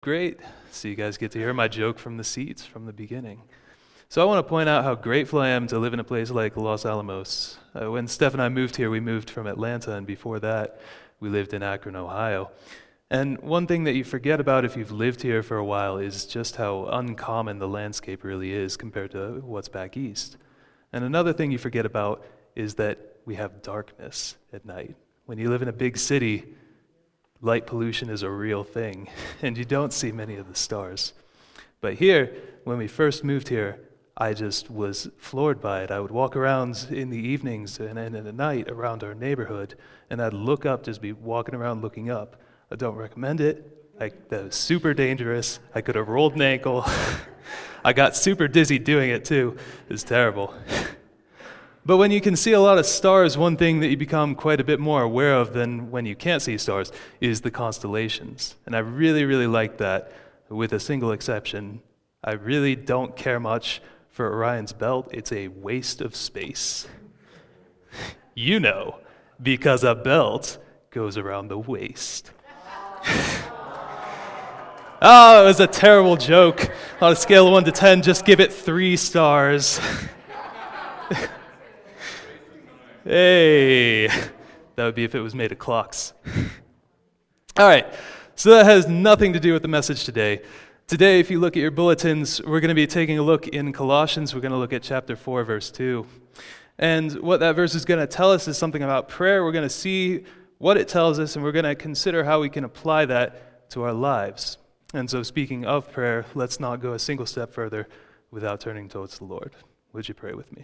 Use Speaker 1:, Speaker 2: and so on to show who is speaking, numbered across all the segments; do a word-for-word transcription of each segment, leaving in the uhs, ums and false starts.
Speaker 1: Great. So you guys get to hear my joke from the seats from the beginning. So I want to point out how grateful I am to live in a place like Los Alamos. Uh, when Steph and I moved here, we moved from Atlanta, and before that, we lived in Akron, Ohio. And one thing that you forget about if you've lived here for a while is just how uncommon the landscape really is compared to what's back east. And another thing you forget about is that we have darkness at night. When you live in a big city, light pollution is a real thing, and you don't see many of the stars. But here, when we first moved here, I just was floored by it. I would walk around in the evenings and, and at night around our neighborhood, and I'd look up, just be walking around looking up. I don't recommend it. Like, that was super dangerous. I could have rolled an ankle. I got super dizzy doing it too. It was terrible. But when you can see a lot of stars, one thing that you become quite a bit more aware of than when you can't see stars is the constellations. And I really, really like that, with a single exception. I really don't care much for Orion's belt. It's a waste of space. You know, because a belt goes around the waist. Oh, it was a terrible joke. On a scale of one to ten, just give it three stars. Hey, that would be if it was made of clocks. All right, so that has nothing to do with the message today. Today, if you look at your bulletins, we're going to be taking a look in Colossians. We're going to look at chapter four, verse two. And what that verse is going to tell us is something about prayer. We're going to see what it tells us, and we're going to consider how we can apply that to our lives. And so speaking of prayer, let's not go a single step further without turning towards the Lord. Would you pray with me?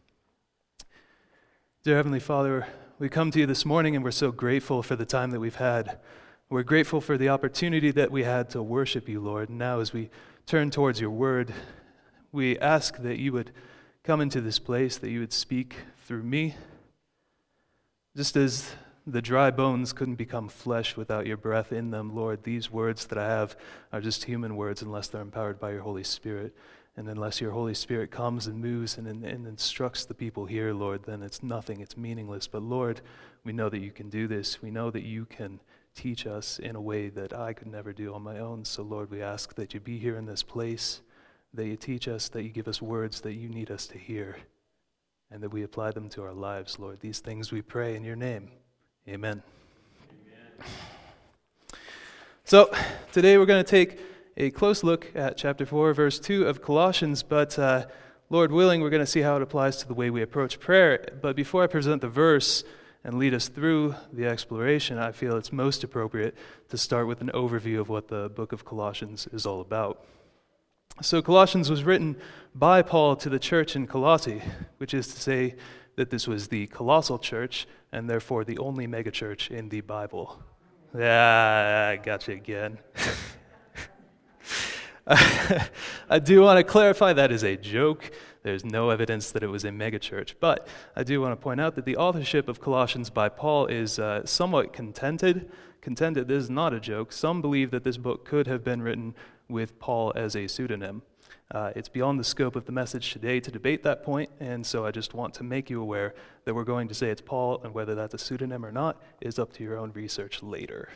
Speaker 1: Dear Heavenly Father, we come to you this morning and we're so grateful for the time that we've had. We're grateful for the opportunity that we had to worship you, Lord. And now as we turn towards your word, we ask that you would come into this place, that you would speak through me. Just as the dry bones couldn't become flesh without your breath in them, Lord, these words that I have are just human words unless they're empowered by your Holy Spirit. And unless your Holy Spirit comes and moves and, and instructs the people here, Lord, then it's nothing, it's meaningless. But Lord, we know that you can do this. We know that you can teach us in a way that I could never do on my own. So Lord, we ask that you be here in this place, that you teach us, that you give us words that you need us to hear, and that we apply them to our lives, Lord. These things we pray in your name. Amen. Amen. So today we're going to take a close look at chapter four, verse two of Colossians, but uh, Lord willing, we're going to see how it applies to the way we approach prayer. But before I present the verse and lead us through the exploration, I feel it's most appropriate to start with an overview of what the book of Colossians is all about. So Colossians was written by Paul to the church in Colossae, which is to say that this was the colossal church and therefore the only megachurch in the Bible. Yeah, I got you again. I do want to clarify that is a joke. There's no evidence that it was a megachurch. But I do want to point out that the authorship of Colossians by Paul is uh, somewhat contended. Contended, this is not a joke. Some believe that this book could have been written with Paul as a pseudonym. Uh, it's beyond the scope of the message today to debate that point, and so I just want to make you aware that we're going to say it's Paul, and whether that's a pseudonym or not is up to your own research later.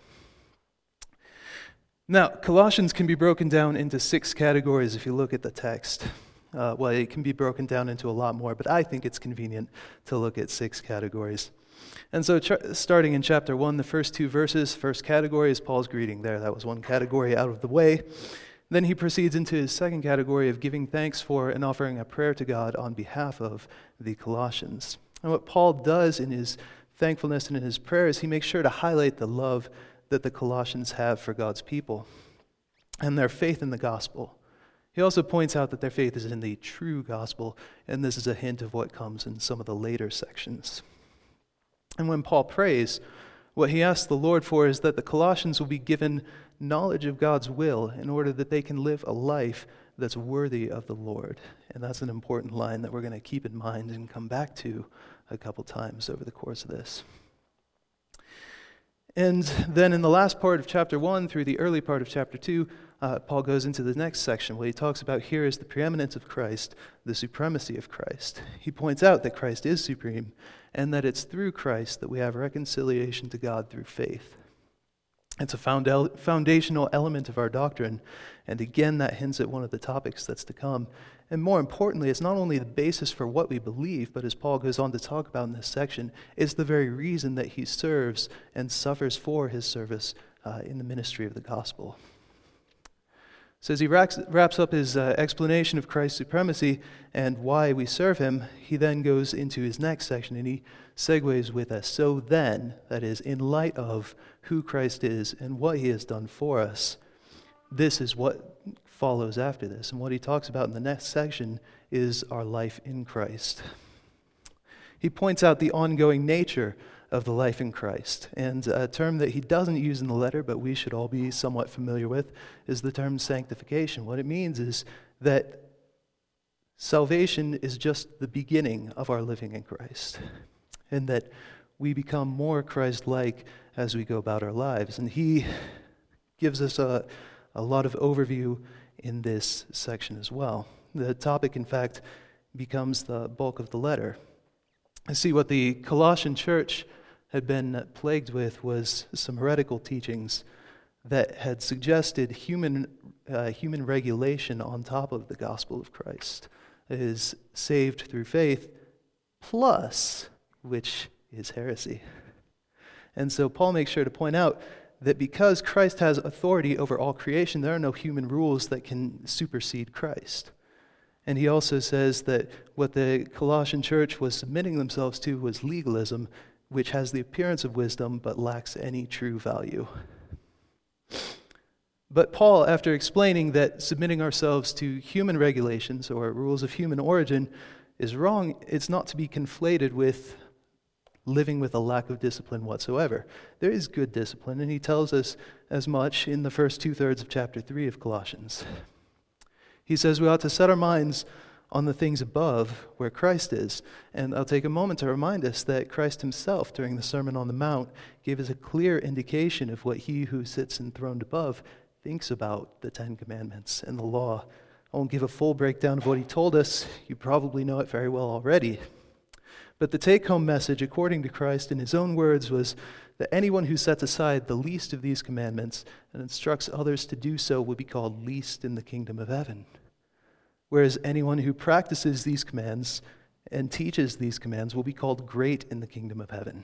Speaker 1: Now, Colossians can be broken down into six categories if you look at the text. Uh, well, it can be broken down into a lot more, but I think it's convenient to look at six categories. And so ch- starting in chapter one, the first two verses, first category is Paul's greeting there. That was one category out of the way. Then he proceeds into his second category of giving thanks for and offering a prayer to God on behalf of the Colossians. And what Paul does in his thankfulness and in his prayers, he makes sure to highlight the love that the Colossians have for God's people and their faith in the gospel. He also points out that their faith is in the true gospel, and this is a hint of what comes in some of the later sections. And when Paul prays, what he asks the Lord for is that the Colossians will be given knowledge of God's will in order that they can live a life that's worthy of the Lord. And that's an important line that we're going to keep in mind and come back to a couple times over the course of this. And then in the last part of chapter one through the early part of chapter two, uh, Paul goes into the next section where he talks about here is the preeminence of Christ, the supremacy of Christ. He points out that Christ is supreme and that it's through Christ that we have reconciliation to God through faith. It's a founda- foundational element of our doctrine, and again, that hints at one of the topics that's to come. And more importantly, it's not only the basis for what we believe, but as Paul goes on to talk about in this section, it's the very reason that he serves and suffers for his service uh, in the ministry of the gospel. So as he wraps, wraps up his uh, explanation of Christ's supremacy and why we serve him, he then goes into his next section, and he segues with a "so then," that is, in light of who Christ is and what he has done for us, this is what follows after this. And what he talks about in the next section is our life in Christ. He points out the ongoing nature of the life in Christ. And a term that he doesn't use in the letter, but we should all be somewhat familiar with, is the term sanctification. What it means is that salvation is just the beginning of our living in Christ, and that we become more Christ-like as we go about our lives. And he gives us a, a lot of overview in this section as well. The topic, in fact, becomes the bulk of the letter. I see what the Colossian church had been plagued with was some heretical teachings that had suggested human uh, human regulation on top of the gospel of Christ. It is saved through faith plus, which is heresy. And so Paul makes sure to point out that because Christ has authority over all creation, there are no human rules that can supersede Christ. And he also says that what the Colossian church was submitting themselves to was legalism, which has the appearance of wisdom but lacks any true value. But Paul, after explaining that submitting ourselves to human regulations or rules of human origin is wrong, it's not to be conflated with living with a lack of discipline whatsoever. There is good discipline, and he tells us as much in the first two-thirds of chapter three of Colossians. He says we ought to set our minds on the things above where Christ is. And I'll take a moment to remind us that Christ himself, during the Sermon on the Mount, gave us a clear indication of what he who sits enthroned above thinks about the Ten Commandments and the law. I won't give a full breakdown of what he told us. You probably know it very well already. But the take-home message, according to Christ in his own words, was that anyone who sets aside the least of these commandments and instructs others to do so will be called least in the kingdom of heaven. Whereas anyone who practices these commands and teaches these commands will be called great in the kingdom of heaven.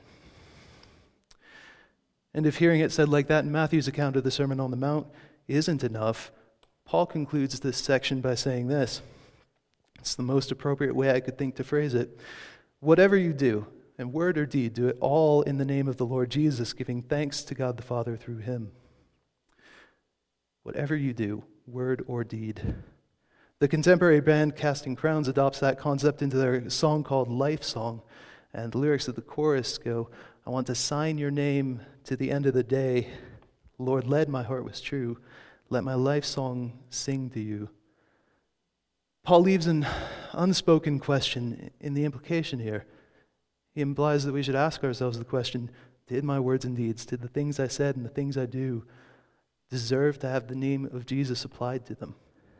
Speaker 1: And if hearing it said like that in Matthew's account of the Sermon on the Mount isn't enough, Paul concludes this section by saying this. It's the most appropriate way I could think to phrase it. Whatever you do, in word or deed, do it all in the name of the Lord Jesus, giving thanks to God the Father through him. Whatever you do, word or deed. The contemporary band Casting Crowns adopts that concept into their song called Life Song, and the lyrics of the chorus go, I want to sign your name to the end of the day. Lord, led my heart was true. Let my life song sing to you. Paul leaves an unspoken question in the implication here. He implies that we should ask ourselves the question, did my words and deeds, did the things I said and the things I do deserve to have the name of Jesus applied to them?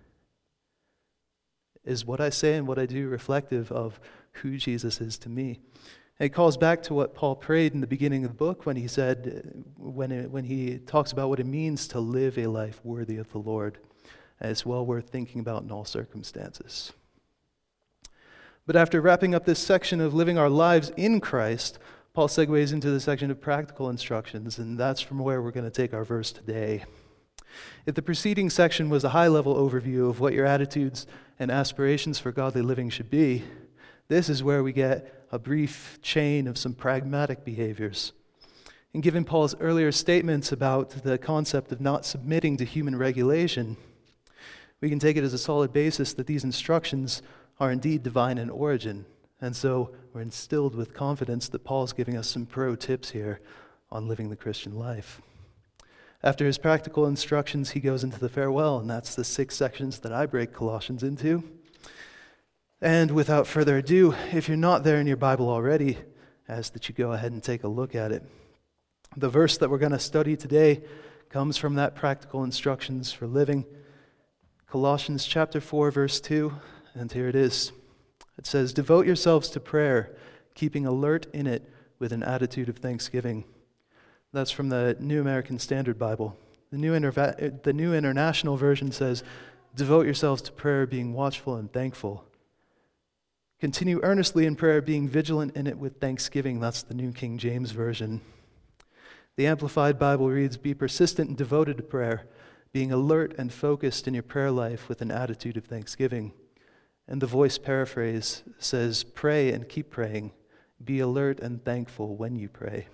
Speaker 1: Is what I say and what I do reflective of who Jesus is to me? And it calls back to what Paul prayed in the beginning of the book when he said, when it, when he talks about what it means to live a life worthy of the Lord. And it's well worth thinking about in all circumstances. But after wrapping up this section of living our lives in Christ, Paul segues into the section of practical instructions, and that's from where we're going to take our verse today. If the preceding section was a high-level overview of what your attitudes and aspirations for godly living should be, this is where we get a brief chain of some pragmatic behaviors. And given Paul's earlier statements about the concept of not submitting to human regulation, we can take it as a solid basis that these instructions are indeed divine in origin. And so we're instilled with confidence that Paul's giving us some pro tips here on living the Christian life. After his practical instructions, he goes into the farewell, and that's the six sections that I break Colossians into. And without further ado, if you're not there in your Bible already, I ask that you go ahead and take a look at it. The verse that we're going to study today comes from that practical instructions for living. Colossians chapter four, verse two, and here it is. It says, "Devote yourselves to prayer, keeping alert in it with an attitude of thanksgiving. That's from the New American Standard Bible. The New, Interva- the New International Version says, devote yourselves to prayer, being watchful and thankful. Continue earnestly in prayer, being vigilant in it with thanksgiving. That's the New King James Version. The Amplified Bible reads, be persistent and devoted to prayer, being alert and focused in your prayer life with an attitude of thanksgiving. And the Voice paraphrase says, pray and keep praying. Be alert and thankful when you pray.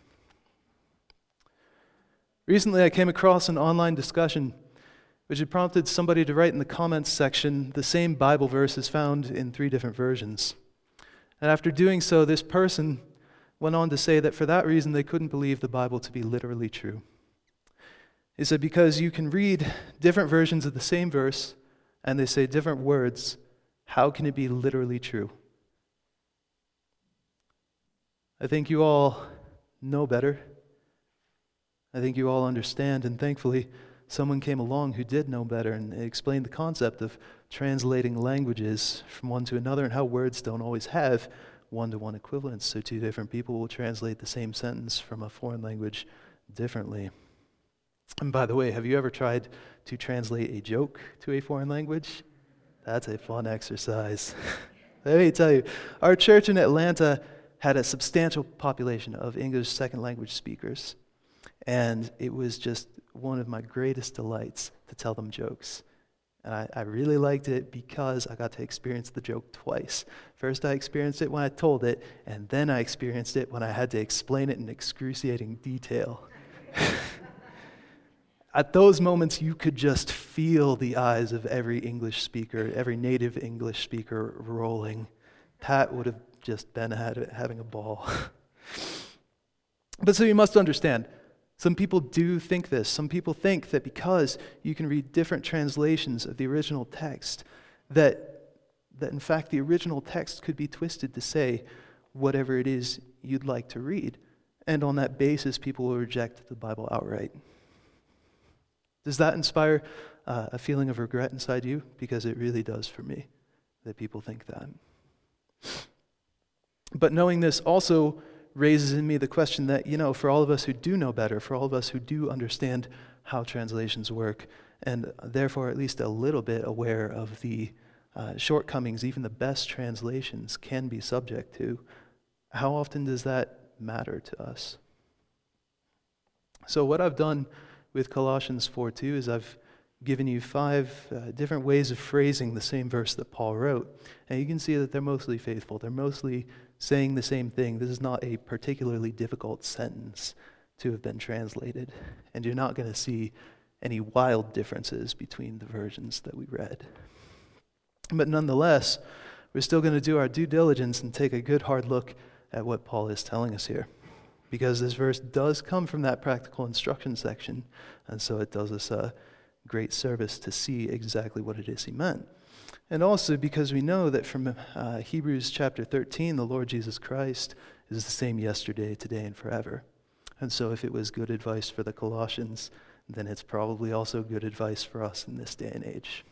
Speaker 1: Recently, I came across an online discussion which had prompted somebody to write in the comments section the same Bible verse is found in three different versions. And after doing so, this person went on to say that for that reason they couldn't believe the Bible to be literally true. He said, because you can read different versions of the same verse and they say different words, how can it be literally true? I think you all know better. I think you all understand, and thankfully someone came along who did know better and explained the concept of translating languages from one to another and how words don't always have one-to-one equivalence, so two different people will translate the same sentence from a foreign language differently. And by the way, have you ever tried to translate a joke to a foreign language? That's a fun exercise. Let me tell you, our church in Atlanta had a substantial population of English second language speakers. And it was just one of my greatest delights to tell them jokes. And I, I really liked it because I got to experience the joke twice. First, I experienced it when I told it, and then I experienced it when I had to explain it in excruciating detail. At those moments, you could just feel the eyes of every English speaker, every native English speaker rolling. Pat would have just been had, having a ball. But so you must understand, some people do think this. Some people think that because you can read different translations of the original text, that, that in fact the original text could be twisted to say whatever it is you'd like to read. And on that basis, people will reject the Bible outright. Does that inspire uh, a feeling of regret inside you? Because it really does for me, that people think that. But knowing this also raises in me the question that, you know, for all of us who do know better, for all of us who do understand how translations work, and therefore at least a little bit aware of the uh, shortcomings even the best translations can be subject to, how often does that matter to us? So what I've done with Colossians four two is I've given you five uh, different ways of phrasing the same verse that Paul wrote. And you can see that they're mostly faithful. They're mostly saying the same thing. This is not a particularly difficult sentence to have been translated. And you're not going to see any wild differences between the versions that we read. But nonetheless, we're still going to do our due diligence and take a good hard look at what Paul is telling us here. Because this verse does come from that practical instruction section, and so it does us a great service to see exactly what it is he meant. And also because we know that from uh, Hebrews chapter thirteen, the Lord Jesus Christ is the same yesterday, today, and forever. And so if it was good advice for the Colossians, then it's probably also good advice for us in this day and age.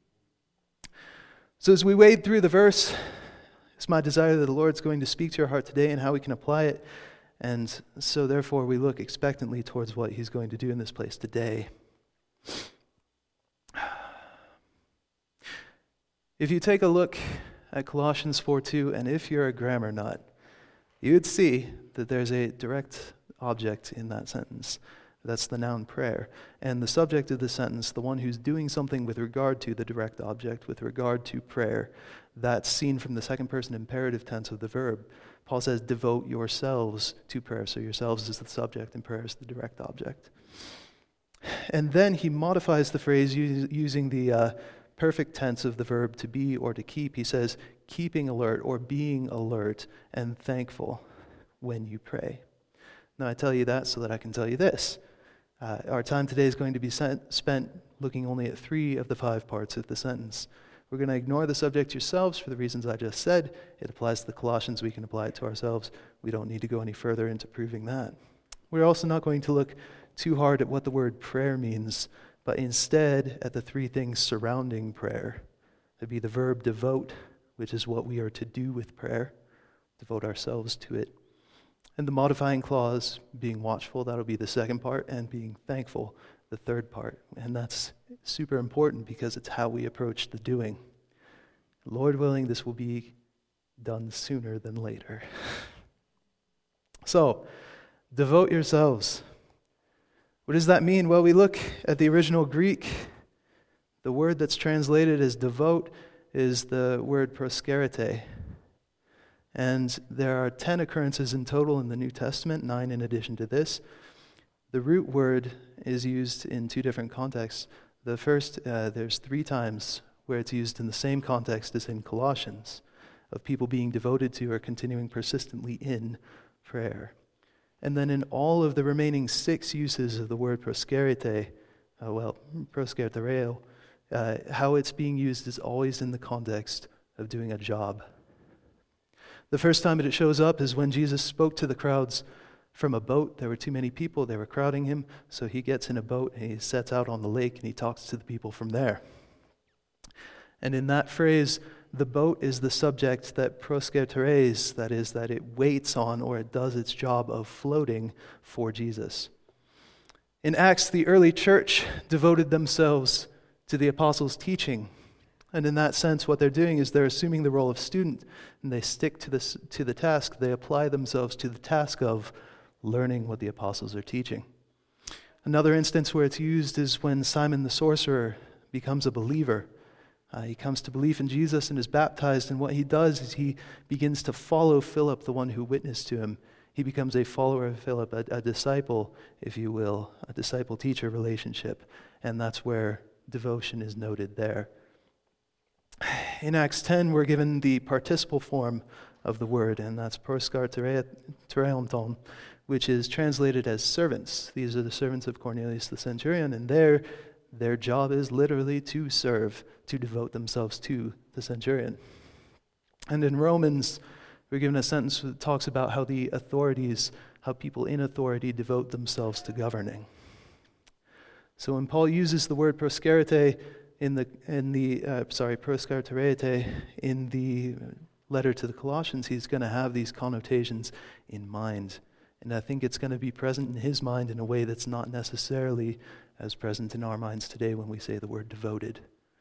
Speaker 1: So as we wade through the verse, it's my desire that the Lord's going to speak to your heart today and how we can apply it. And so therefore we look expectantly towards what he's going to do in this place today. If you take a look at Colossians four two, and if you're a grammar nut, you would see that there's a direct object in that sentence. That's the noun prayer. And the subject of the sentence, the one who's doing something with regard to the direct object, with regard to prayer, that's seen from the second person imperative tense of the verb. Paul says, devote yourselves to prayer. So yourselves is the subject and prayer is the direct object. And then he modifies the phrase using the uh, perfect tense of the verb to be or to keep. He says, keeping alert or being alert and thankful when you pray. Now I tell you that so that I can tell you this. Uh, our time today is going to be sent, spent looking only at three of the five parts of the sentence. We're going to ignore the subject yourselves for the reasons I just said. It applies to the Colossians. We can apply it to ourselves. We don't need to go any further into proving that. We're also not going to look too hard at what the word prayer means, but instead at the three things surrounding prayer. It'd be the verb devote, which is what we are to do with prayer, devote ourselves to it. And the modifying clause, being watchful, that'll be the second part, and being thankful, the third part. And that's super important because it's how we approach the doing. Lord willing, this will be done sooner than later. So, devote yourselves. What does that mean? Well, we look at the original Greek. The word that's translated as devote is the word proskerete. And there are ten occurrences in total in the New Testament, nine in addition to this. The root word is used in two different contexts. The first, uh, there's three times where it's used in the same context as in Colossians, of people being devoted to or continuing persistently in prayer. And then in all of the remaining six uses of the word proskerete, uh, well, proskertereo, uh, how it's being used is always in the context of doing a job. The first time that it shows up is when Jesus spoke to the crowds from a boat. There were too many people, they were crowding him, so he gets in a boat and he sets out on the lake and he talks to the people from there. And in that phrase, the boat is the subject that proskerteres, that is, that it waits on or it does its job of floating for Jesus. In Acts, the early church devoted themselves to the apostles' teaching. And in that sense, what they're doing is they're assuming the role of student, and they stick to this to the task. They apply themselves to the task of learning what the apostles are teaching. Another instance where it's used is when Simon the sorcerer becomes a believer. Uh, he comes to belief in Jesus and is baptized, and what he does is he begins to follow Philip, the one who witnessed to him. He becomes a follower of Philip, a, a disciple, if you will, a disciple-teacher relationship, and that's where devotion is noted there. In Acts ten, we're given the participle form of the word, and that's proskartereonton, which is translated as servants. These are the servants of Cornelius the centurion, and their, their job is literally to serve, to devote themselves to the centurion. And in Romans, we're given a sentence that talks about how the authorities, how people in authority devote themselves to governing. So when Paul uses the word proskerete, In the in the uh, sorry proskarterete in the letter to the Colossians, he's going to have these connotations in mind, and I think it's going to be present in his mind in a way that's not necessarily as present in our minds today when we say the word devoted.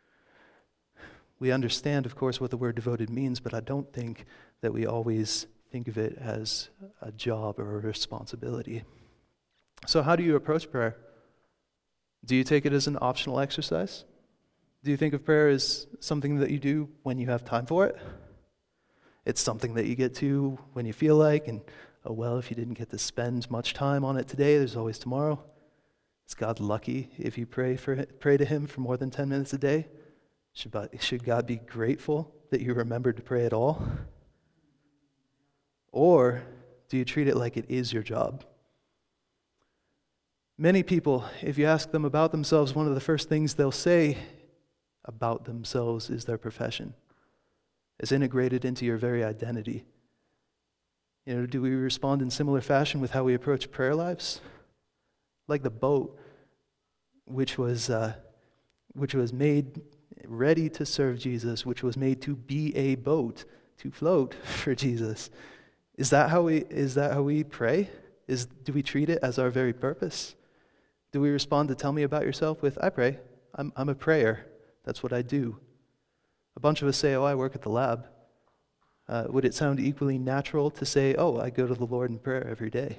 Speaker 1: We understand, of course, what the word devoted means, but I don't think that we always think of it as a job or a responsibility. So, how do you approach prayer? Do you take it as an optional exercise? Do you think of prayer as something that you do when you have time for it? It's something that you get to when you feel like, and oh well, if you didn't get to spend much time on it today, there's always tomorrow. Is God lucky if you pray for pray to Him for more than ten minutes a day? Should, should God be grateful that you remembered to pray at all? Or do you treat it like it is your job? Many people, if you ask them about themselves, one of the first things they'll say about themselves is their profession. It's integrated into your very identity. You know, do we respond in similar fashion with how we approach prayer lives? Like the boat, which was uh, which was made ready to serve Jesus, which was made to be a boat to float for Jesus. Is that how we is that how we pray? Is do we treat it as our very purpose? Do we respond to tell me about yourself with, I pray, I'm I'm a prayer. That's what I do. A bunch of us say, oh, I work at the lab. Uh, would it sound equally natural to say, oh, I go to the Lord in prayer every day?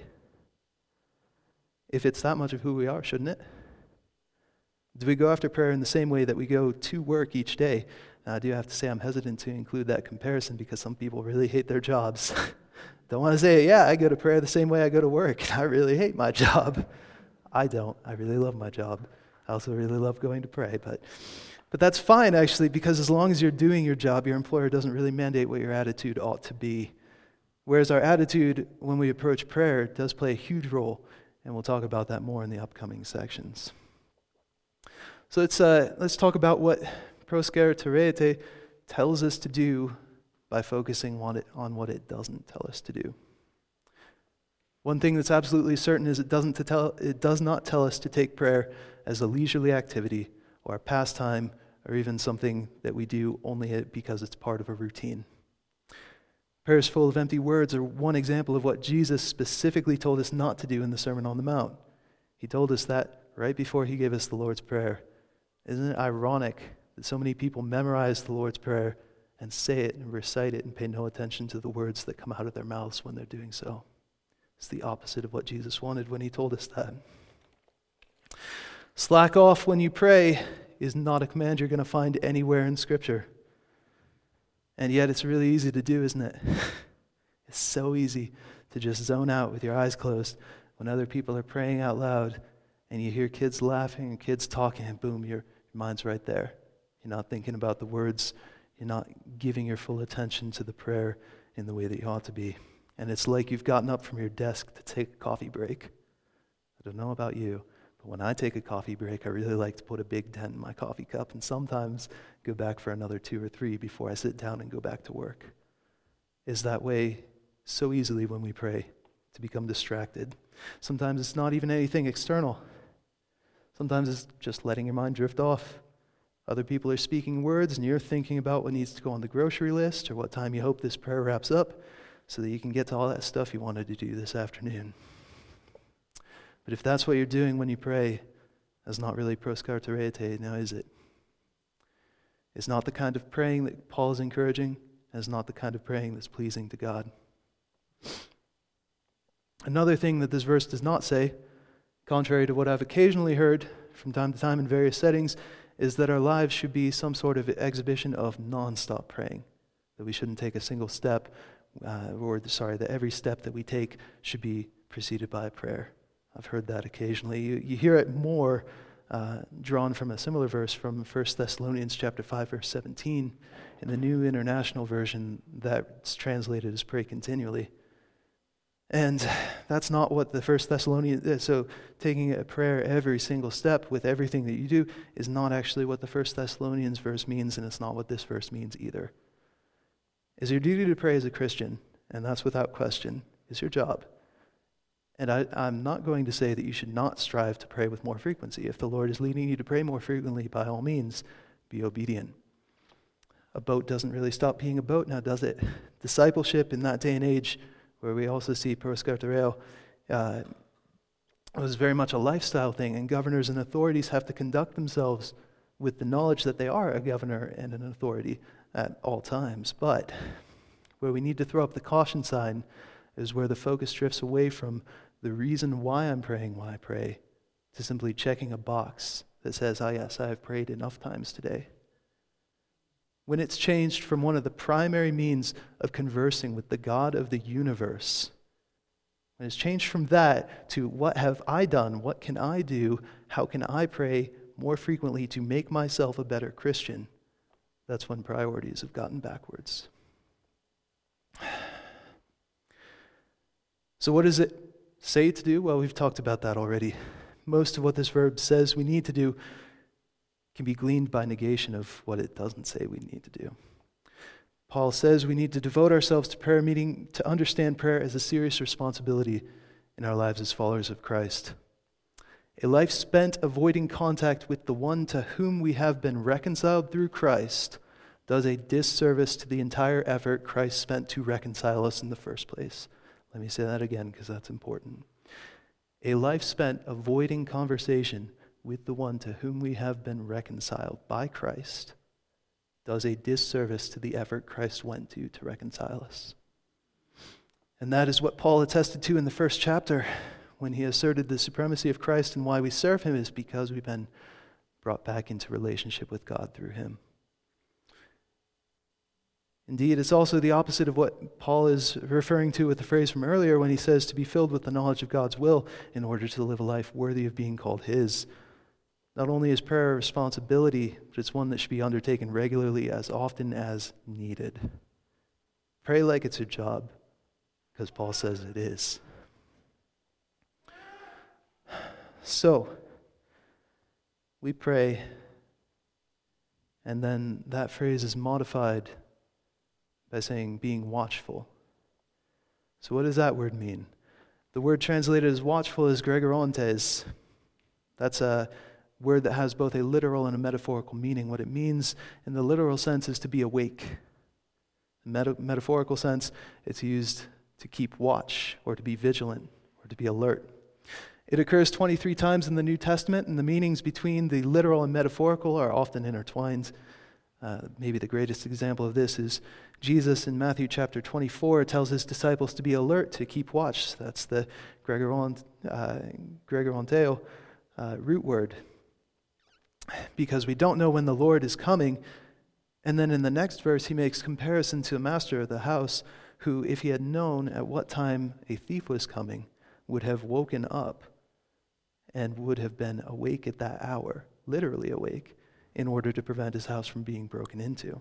Speaker 1: If it's that much of who we are, shouldn't it? Do we go after prayer in the same way that we go to work each day? Now, I do have to say I'm hesitant to include that comparison because some people really hate their jobs. Don't want to say, yeah, I go to prayer the same way I go to work. I really hate my job. I don't. I really love my job. I also really love going to pray, but... But that's fine, actually, because as long as you're doing your job, your employer doesn't really mandate what your attitude ought to be. Whereas our attitude when we approach prayer does play a huge role, and we'll talk about that more in the upcoming sections. So let's, uh, let's talk about what proskerterete tells us to do by focusing on it, on what it doesn't tell us to do. One thing that's absolutely certain is it doesn't to tell, it does not tell us to take prayer as a leisurely activity or a pastime, or even something that we do only because it's part of a routine. Prayers full of empty words are one example of what Jesus specifically told us not to do in the Sermon on the Mount. He told us that right before he gave us the Lord's Prayer. Isn't it ironic that so many people memorize the Lord's Prayer and say it and recite it and pay no attention to the words that come out of their mouths when they're doing so? It's the opposite of what Jesus wanted when he told us that. Slack off when you pray is not a command you're going to find anywhere in Scripture. And yet it's really easy to do, isn't it? It's so easy to just zone out with your eyes closed when other people are praying out loud and you hear kids laughing and kids talking and boom, your mind's right there. You're not thinking about the words. You're not giving your full attention to the prayer in the way that you ought to be. And it's like you've gotten up from your desk to take a coffee break. I don't know about you, but when I take a coffee break, I really like to put a big dent in my coffee cup and sometimes go back for another two or three before I sit down and go back to work. Is that way so easily when we pray, to become distracted. Sometimes it's not even anything external. Sometimes it's just letting your mind drift off. Other people are speaking words and you're thinking about what needs to go on the grocery list or what time you hope this prayer wraps up so that you can get to all that stuff you wanted to do this afternoon. But if that's what you're doing when you pray, that's not really proskarterete, now is it? It's not the kind of praying that Paul is encouraging, and it's not the kind of praying that's pleasing to God. Another thing that this verse does not say, contrary to what I've occasionally heard from time to time in various settings, is that our lives should be some sort of exhibition of non-stop praying, that we shouldn't take a single step, uh, or sorry, that every step that we take should be preceded by a prayer. I've heard that occasionally. You, you hear it more uh, drawn from a similar verse from First Thessalonians chapter five, verse seventeen. In the New International Version, that's translated as pray continually. And that's not what the First Thessalonians, so taking a prayer every single step with everything that you do is not actually what the First Thessalonians verse means, and it's not what this verse means either. It's your duty to pray as a Christian, and that's without question. It's your job. And I, I'm not going to say that you should not strive to pray with more frequency. If the Lord is leading you to pray more frequently, by all means, be obedient. A boat doesn't really stop being a boat now, does it? Discipleship in that day and age, where we also see proskartereo, uh, was very much a lifestyle thing, and governors and authorities have to conduct themselves with the knowledge that they are a governor and an authority at all times. But where we need to throw up the caution sign is where the focus drifts away from the reason why I'm praying, why I pray, to simply checking a box that says, ah yes, I have prayed enough times today. When it's changed from one of the primary means of conversing with the God of the universe, when it's changed from that to what have I done, what can I do, how can I pray more frequently to make myself a better Christian, that's when priorities have gotten backwards. So what does it say to do? Well, we've talked about that already. Most of what this verb says we need to do can be gleaned by negation of what it doesn't say we need to do. Paul says we need to devote ourselves to prayer, meaning to understand prayer as a serious responsibility in our lives as followers of Christ. A life spent avoiding contact with the one to whom we have been reconciled through Christ does a disservice to the entire effort Christ spent to reconcile us in the first place. Let me say that again because that's important. A life spent avoiding conversation with the one to whom we have been reconciled by Christ does a disservice to the effort Christ went to to reconcile us. And that is what Paul attested to in the first chapter when he asserted the supremacy of Christ, and why we serve him is because we've been brought back into relationship with God through him. Indeed, it's also the opposite of what Paul is referring to with the phrase from earlier when he says to be filled with the knowledge of God's will in order to live a life worthy of being called his. Not only is prayer a responsibility, but it's one that should be undertaken regularly as often as needed. Pray like it's your job, because Paul says it is. So, we pray, and then that phrase is modified by saying being watchful. So what does that word mean? The word translated as watchful is gregorontes. That's a word that has both a literal and a metaphorical meaning. What it means in the literal sense is to be awake. In meta- metaphorical sense, it's used to keep watch or to be vigilant or to be alert. It occurs twenty-three times in the New Testament, and the meanings between the literal and metaphorical are often intertwined. Uh, maybe the greatest example of this is Jesus in Matthew chapter twenty-four tells his disciples to be alert, to keep watch. That's the Gregoront, uh, Gregoronteo uh, root word. Because we don't know when the Lord is coming. And then in the next verse, he makes comparison to a master of the house who, if he had known at what time a thief was coming, would have woken up and would have been awake at that hour, literally awake, in order to prevent his house from being broken into.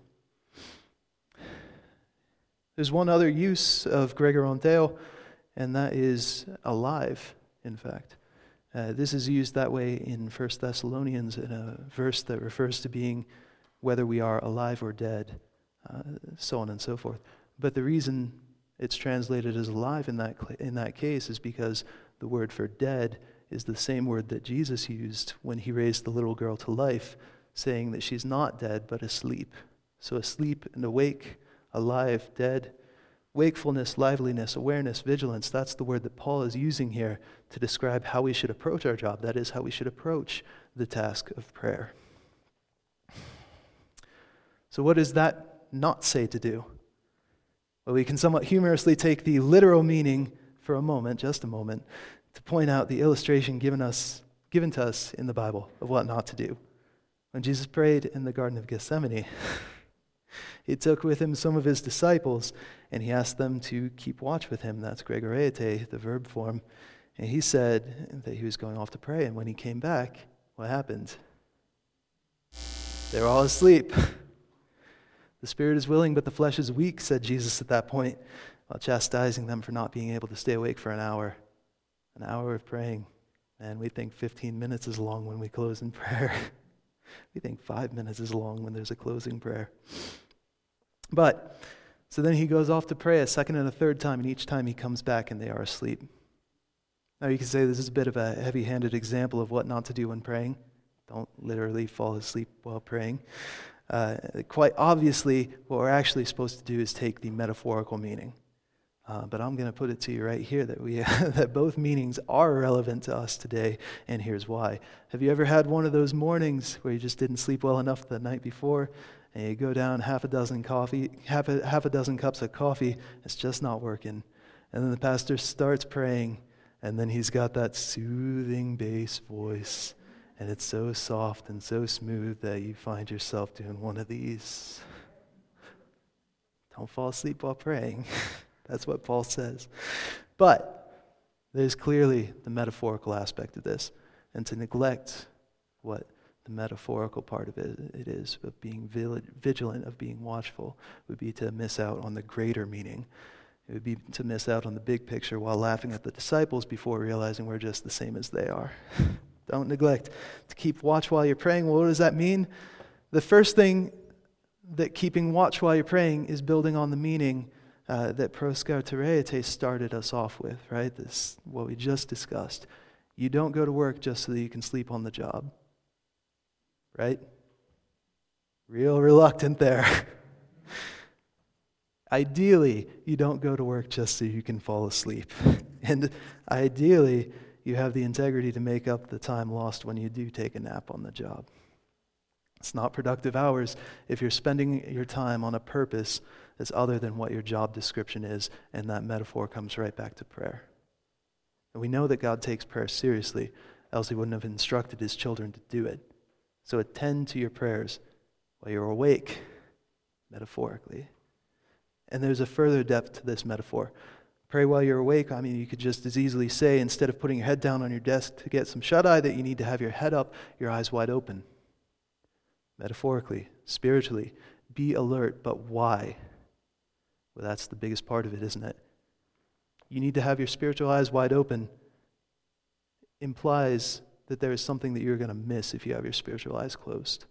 Speaker 1: There's one other use of Gregoronteo, and that is alive, in fact. Uh, this is used that way in First Thessalonians in a verse that refers to being whether we are alive or dead, uh, so on and so forth. But the reason it's translated as alive in that cl- in that case is because the word for dead is the same word that Jesus used when he raised the little girl to life, saying that she's not dead but asleep. So asleep and awake, alive, dead. Wakefulness, liveliness, awareness, vigilance, that's the word that Paul is using here to describe how we should approach our job. That is how we should approach the task of prayer. So what does that not say to do? Well, we can somewhat humorously take the literal meaning for a moment, just a moment, to point out the illustration given us, given to us in the Bible of what not to do. When Jesus prayed in the Garden of Gethsemane, he took with him some of his disciples, and he asked them to keep watch with him. That's gregoreite, the verb form. And he said that he was going off to pray, and when he came back, what happened? They were all asleep. The spirit is willing, but the flesh is weak, said Jesus at that point, while chastising them for not being able to stay awake for an hour. An hour of praying. And we think fifteen minutes is long when we close in prayer. We think five minutes is long when there's a closing prayer. But, so then he goes off to pray a second and a third time, and each time he comes back and they are asleep. Now you can say this is a bit of a heavy-handed example of what not to do when praying. Don't literally fall asleep while praying. Uh, quite obviously, what we're actually supposed to do is take the metaphorical meaning. Uh, but I'm going to put it to you right here that we that both meanings are relevant to us today, and here's why. Have you ever had one of those mornings where you just didn't sleep well enough the night before, and you go down half a dozen coffee, half a, half a dozen cups of coffee, it's just not working, and then the pastor starts praying, and then he's got that soothing bass voice, and it's so soft and so smooth that you find yourself doing one of these. Don't fall asleep while praying. That's what Paul says. But there's clearly the metaphorical aspect of this. And to neglect what the metaphorical part of it, it is, of being vigilant, of being watchful, would be to miss out on the greater meaning. It would be to miss out on the big picture while laughing at the disciples before realizing we're just the same as they are. Don't neglect to keep watch while you're praying. Well, what does that mean? The first thing that keeping watch while you're praying is building on the meaning Uh, that proskarterete started us off with, right? This, what we just discussed. You don't go to work just so that you can sleep on the job, right? Real reluctant there. Ideally, you don't go to work just so you can fall asleep. And ideally, you have the integrity to make up the time lost when you do take a nap on the job. It's not productive hours if you're spending your time on a purpose that's other than what your job description is, and that metaphor comes right back to prayer. And we know that God takes prayer seriously, else he wouldn't have instructed his children to do it. So attend to your prayers while you're awake, metaphorically. And there's a further depth to this metaphor. Pray while you're awake, I mean, you could just as easily say, instead of putting your head down on your desk to get some shut-eye, that you need to have your head up, your eyes wide open. Metaphorically, spiritually, be alert, but why? Well, that's the biggest part of it, isn't it? You need to have your spiritual eyes wide open. Implies that there is something that you're going to miss if you have your spiritual eyes closed.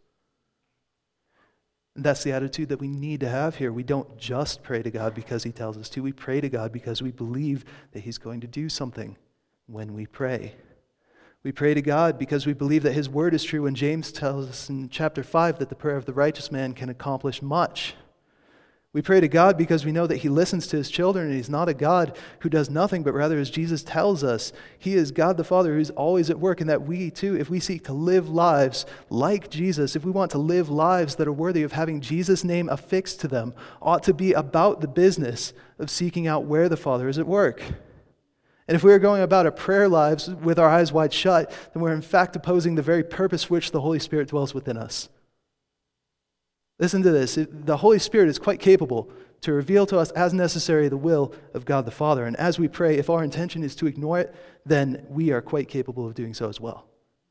Speaker 1: And that's the attitude that we need to have here. We don't just pray to God because he tells us to. We pray to God because we believe that he's going to do something when we pray. We pray to God because we believe that his word is true, and James tells us in chapter five that the prayer of the righteous man can accomplish much. We pray to God because we know that he listens to his children, and he's not a God who does nothing, but rather, as Jesus tells us, he is God the Father who's always at work, and that we too, if we seek to live lives like Jesus, if we want to live lives that are worthy of having Jesus' name affixed to them, ought to be about the business of seeking out where the Father is at work. And if we are going about our prayer lives with our eyes wide shut, then we're in fact opposing the very purpose for which the Holy Spirit dwells within us. Listen to this. The Holy Spirit is quite capable to reveal to us as necessary the will of God the Father. And as we pray, if our intention is to ignore it, then we are quite capable of doing so as well.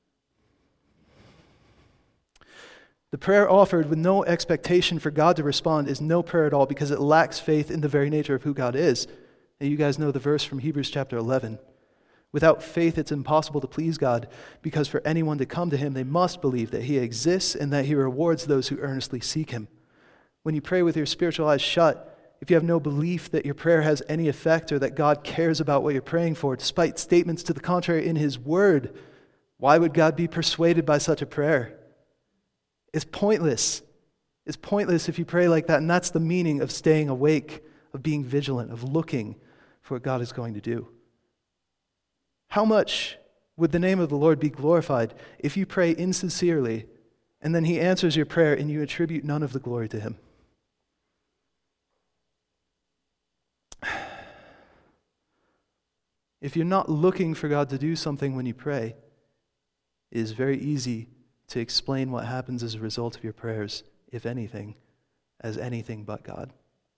Speaker 1: The prayer offered with no expectation for God to respond is no prayer at all, because it lacks faith in the very nature of who God is. And you guys know the verse from Hebrews chapter eleven. Without faith, it's impossible to please God, because for anyone to come to him, they must believe that he exists and that he rewards those who earnestly seek him. When you pray with your spiritual eyes shut, if you have no belief that your prayer has any effect or that God cares about what you're praying for, despite statements to the contrary in his word, why would God be persuaded by such a prayer? It's pointless. It's pointless if you pray like that, and that's the meaning of staying awake, of being vigilant, of looking for what God is going to do. How much would the name of the Lord be glorified if you pray insincerely and then he answers your prayer and you attribute none of the glory to him? If you're not looking for God to do something when you pray, it is very easy to explain what happens as a result of your prayers, if anything, as anything but God.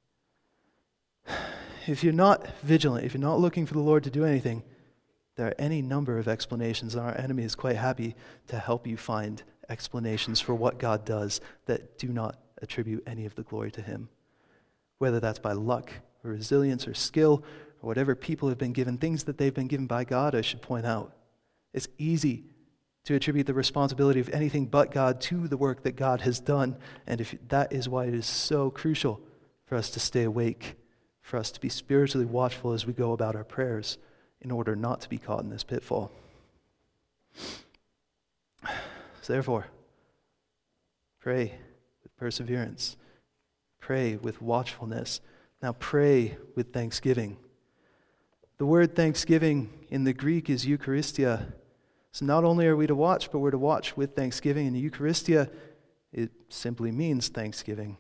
Speaker 1: If you're not vigilant, if you're not looking for the Lord to do anything, there are any number of explanations, and our enemy is quite happy to help you find explanations for what God does that do not attribute any of the glory to him. Whether that's by luck or resilience or skill or whatever people have been given, things that they've been given by God, I should point out. It's easy to attribute the responsibility of anything but God to the work that God has done, and if that is why it is so crucial for us to stay awake, for us to be spiritually watchful as we go about our prayers, in order not to be caught in this pitfall. So therefore, pray with perseverance. Pray with watchfulness. Now pray with thanksgiving. The word thanksgiving in the Greek is Eucharistia. So not only are we to watch, but we're to watch with thanksgiving. And Eucharistia, it simply means thanksgiving.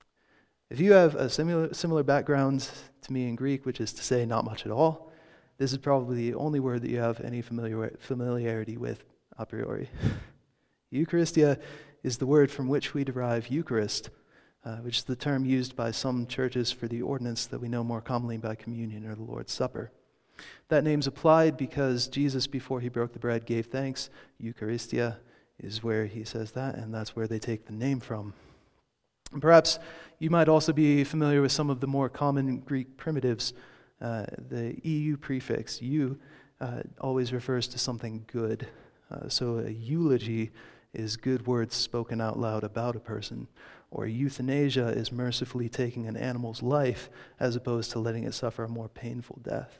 Speaker 1: If you have a similar, similar background to me in Greek, which is to say not much at all, this is probably the only word that you have any familiar, familiarity with a priori. Eucharistia is the word from which we derive Eucharist, uh, which is the term used by some churches for the ordinance that we know more commonly by communion or the Lord's Supper. That name's applied because Jesus, before he broke the bread, gave thanks. Eucharistia is where he says that, and that's where they take the name from. And perhaps you might also be familiar with some of the more common Greek primitives. Uh, the E U prefix, eu, uh, always refers to something good. Uh, so a eulogy is good words spoken out loud about a person, or euthanasia is mercifully taking an animal's life as opposed to letting it suffer a more painful death.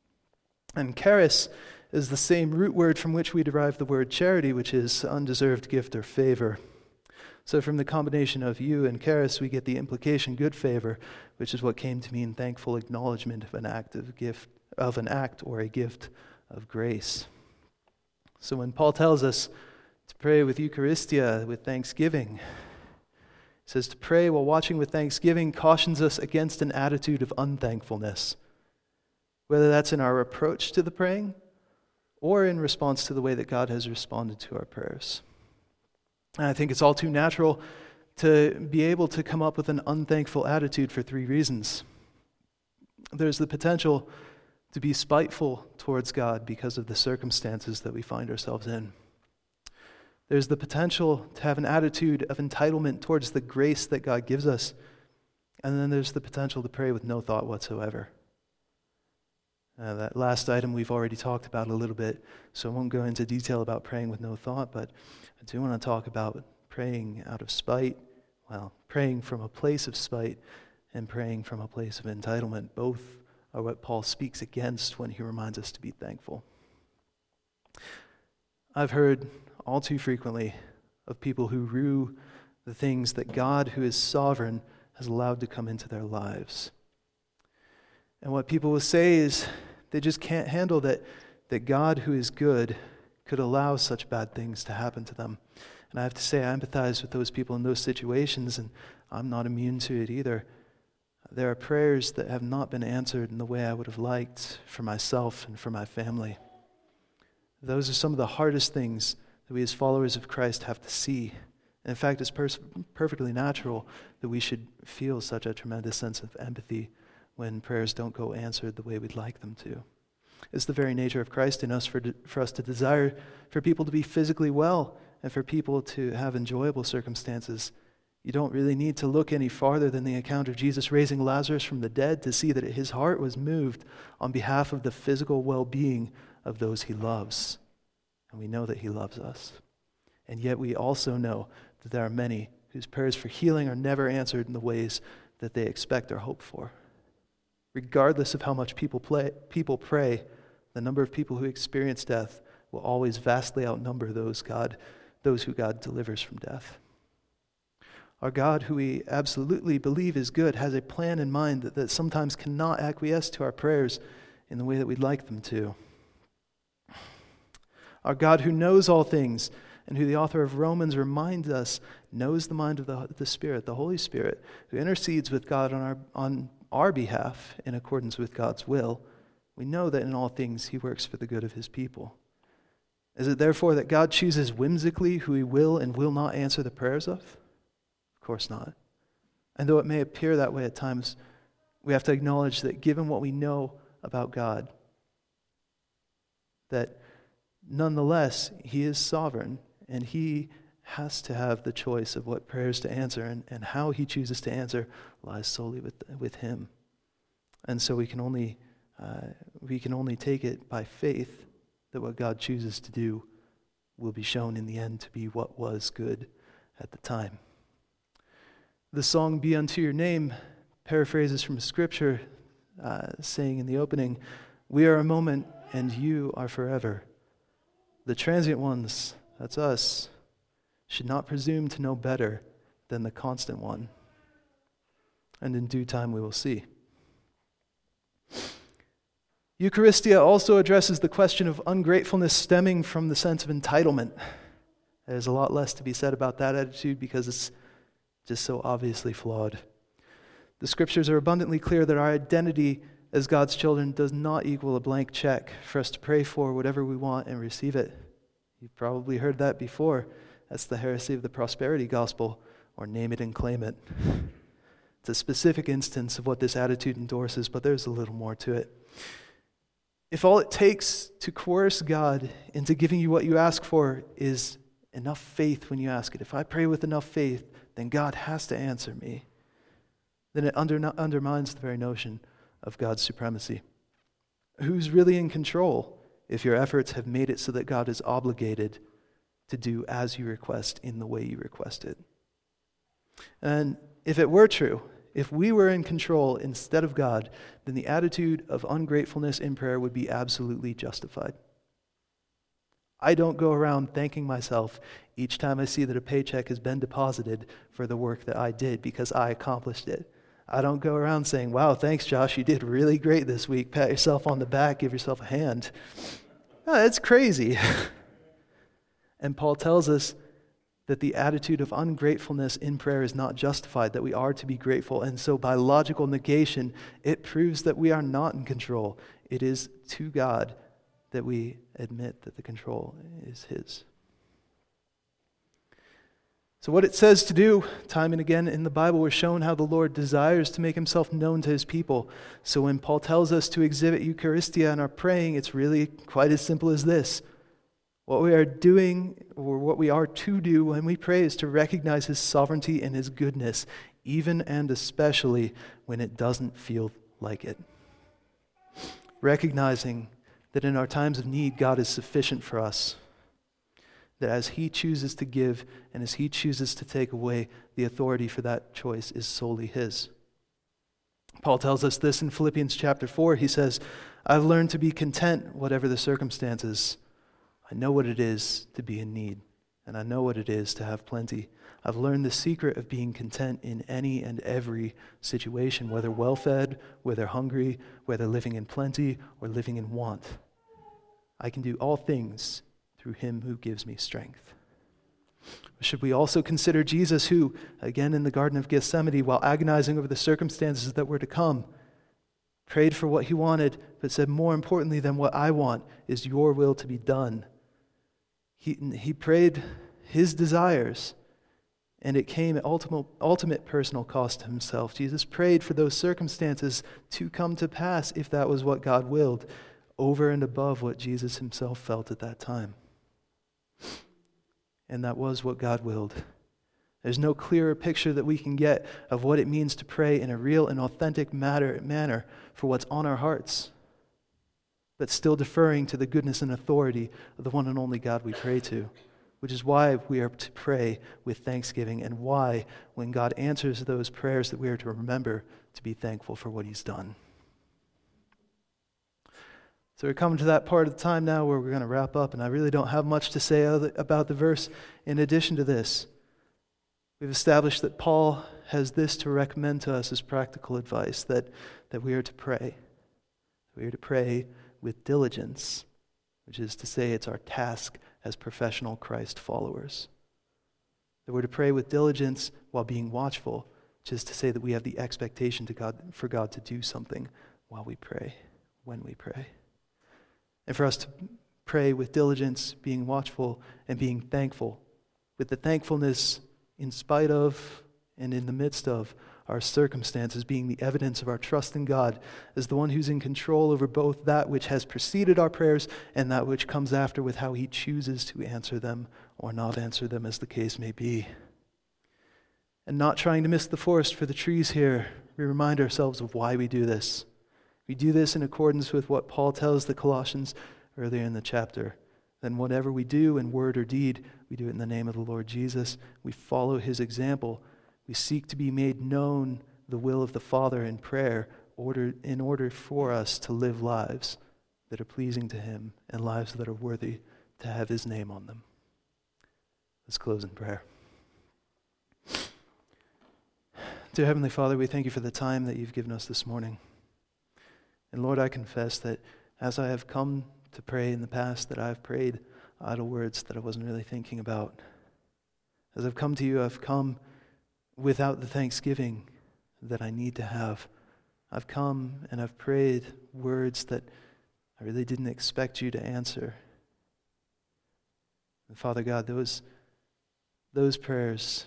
Speaker 1: And charis is the same root word from which we derive the word charity, which is undeserved gift or favor. So from the combination of you and charis, we get the implication good favor, which is what came to mean thankful acknowledgement of an act of gift, of an act or a gift of grace. So when Paul tells us to pray with Eucharistia, with thanksgiving, he says to pray while watching with thanksgiving cautions us against an attitude of unthankfulness, whether that's in our approach to the praying or in response to the way that God has responded to our prayers. And I think it's all too natural to be able to come up with an unthankful attitude for three reasons. There's the potential to be spiteful towards God because of the circumstances that we find ourselves in. There's the potential to have an attitude of entitlement towards the grace that God gives us. And then there's the potential to pray with no thought whatsoever. Uh, that last item we've already talked about a little bit, so I won't go into detail about praying with no thought, but I do want to talk about praying out of spite, well, praying from a place of spite and praying from a place of entitlement. Both are what Paul speaks against when he reminds us to be thankful. I've heard all too frequently of people who rue the things that God, who is sovereign, has allowed to come into their lives. And what people will say is they just can't handle that, that God, who is good, could allow such bad things to happen to them. And I have to say, I empathize with those people in those situations, and I'm not immune to it either. There are prayers that have not been answered in the way I would have liked for myself and for my family. Those are some of the hardest things that we as followers of Christ have to see. And in fact, it's pers- perfectly natural that we should feel such a tremendous sense of empathy when prayers don't go answered the way we'd like them to. It's the very nature of Christ in us for, de- for us to desire for people to be physically well and for people to have enjoyable circumstances. You don't really need to look any farther than the account of Jesus raising Lazarus from the dead to see that his heart was moved on behalf of the physical well-being of those he loves. And we know that he loves us. And yet we also know that there are many whose prayers for healing are never answered in the ways that they expect or hope for. Regardless of how much people, play, people pray, the number of people who experience death will always vastly outnumber those God, those who God delivers from death. Our God, who we absolutely believe is good, has a plan in mind that, that sometimes cannot acquiesce to our prayers in the way that we'd like them to. Our God, who knows all things, and who the author of Romans reminds us knows the mind of the, the Spirit, the Holy Spirit, who intercedes with God on our, on our behalf in accordance with God's will, we know that in all things he works for the good of his people. Is it therefore that God chooses whimsically who he will and will not answer the prayers of? Of course not. And though it may appear that way at times, we have to acknowledge that given what we know about God, that nonetheless, he is sovereign, and he has to have the choice of what prayers to answer, and, and how he chooses to answer lies solely with with him. And so we can only uh, we can only take it by faith that what God chooses to do will be shown in the end to be what was good at the time. The song "Be Unto Your Name" paraphrases from Scripture, uh, saying in the opening, "We are a moment, and you are forever. The transient ones," that's us, "should not presume to know better than the constant one. And in due time we will see." Eucharistia also addresses the question of ungratefulness stemming from the sense of entitlement. There's a lot less to be said about that attitude because it's just so obviously flawed. The Scriptures are abundantly clear that our identity as God's children does not equal a blank check for us to pray for whatever we want and receive it. You've probably heard that before. That's the heresy of the prosperity gospel, or name it and claim it. It's a specific instance of what this attitude endorses, but there's a little more to it. If all it takes to coerce God into giving you what you ask for is enough faith when you ask it, if I pray with enough faith, then God has to answer me, then it under, undermines the very notion of God's supremacy. Who's really in control if your efforts have made it so that God is obligated to do as you request in the way you request it? And if it were true, if we were in control instead of God, then the attitude of ungratefulness in prayer would be absolutely justified. I don't go around thanking myself each time I see that a paycheck has been deposited for the work that I did because I accomplished it. I don't go around saying, "Wow, thanks, Josh, you did really great this week. Pat yourself on the back, give yourself a hand." No, that's crazy. And Paul tells us that the attitude of ungratefulness in prayer is not justified, that we are to be grateful. And so by logical negation, it proves that we are not in control. It is to God that we admit that the control is his. So what it says to do, time and again in the Bible, we're shown how the Lord desires to make himself known to his people. So when Paul tells us to exhibit Eucharistia in our praying, it's really quite as simple as this. What we are doing, or what we are to do when we pray, is to recognize his sovereignty and his goodness, even and especially when it doesn't feel like it. Recognizing that in our times of need, God is sufficient for us. That as he chooses to give and as he chooses to take away, the authority for that choice is solely his. Paul tells us this in Philippians chapter four. He says, "I've learned to be content whatever the circumstances. I know what it is to be in need, and I know what it is to have plenty. I've learned the secret of being content in any and every situation, whether well-fed, whether hungry, whether living in plenty or living in want. I can do all things through him who gives me strength. Should we also consider Jesus who, again in the Garden of Gethsemane, while agonizing over the circumstances that were to come, prayed for what he wanted, but said, more importantly than what I want is your will to be done. He, he prayed his desires, and it came at ultimate, ultimate personal cost to himself. Jesus prayed for those circumstances to come to pass if that was what God willed, over and above what Jesus himself felt at that time. And that was what God willed. There's no clearer picture that we can get of what it means to pray in a real and authentic matter, manner for what's on our hearts, but still deferring to the goodness and authority of the one and only God we pray to, which is why we are to pray with thanksgiving, and why, when God answers those prayers, that we are to remember to be thankful for what he's done. So we're coming to that part of the time now where we're going to wrap up, and I really don't have much to say about the verse in addition to this. We've established that Paul has this to recommend to us as practical advice, that, that we are to pray. We are to pray with diligence, which is to say it's our task as professional Christ followers. That we're to pray with diligence while being watchful, which is to say that we have the expectation to God for God to do something while we pray, when we pray. And for us to pray with diligence, being watchful, and being thankful, with the thankfulness in spite of and in the midst of our circumstances, being the evidence of our trust in God as the one who's in control over both that which has preceded our prayers and that which comes after, with how he chooses to answer them or not answer them, as the case may be. And not trying to miss the forest for the trees here, we remind ourselves of why we do this. We do this in accordance with what Paul tells the Colossians earlier in the chapter. Then whatever we do in word or deed, we do it in the name of the Lord Jesus. We follow his example. We seek to be made known the will of the Father in prayer, order, in order for us to live lives that are pleasing to him and lives that are worthy to have his name on them. Let's close in prayer. Dear Heavenly Father, we thank you for the time that you've given us this morning. And Lord, I confess that as I have come to pray in the past, that I've prayed idle words that I wasn't really thinking about. As I've come to you, I've come without the thanksgiving that I need to have. I've come and I've prayed words that I really didn't expect you to answer. And Father God, those, those prayers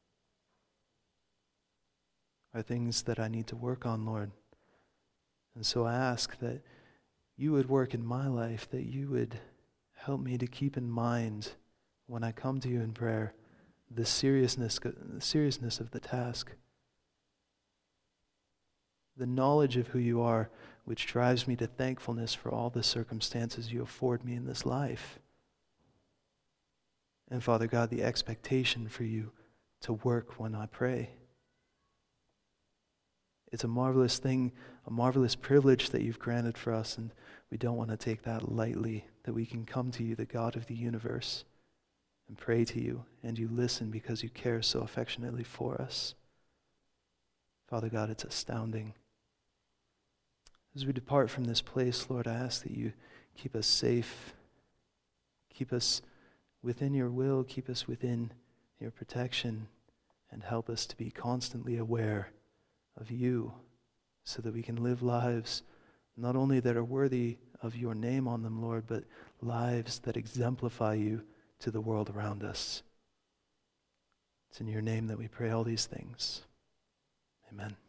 Speaker 1: are things that I need to work on, Lord. And so I ask that you would work in my life, that you would help me to keep in mind when I come to you in prayer the seriousness, the seriousness of the task, the knowledge of who you are, which drives me to thankfulness for all the circumstances you afford me in this life. And Father God, the expectation for you to work when I pray. It's a marvelous thing, a marvelous privilege that you've granted for us, and we don't want to take that lightly, that we can come to you, the God of the universe, and pray to you, and you listen because you care so affectionately for us. Father God, it's astounding. As we depart from this place, Lord, I ask that you keep us safe, keep us within your will, keep us within your protection, and help us to be constantly aware of you, so that we can live lives not only that are worthy of your name on them, Lord, but lives that exemplify you to the world around us. It's in your name that we pray all these things. Amen.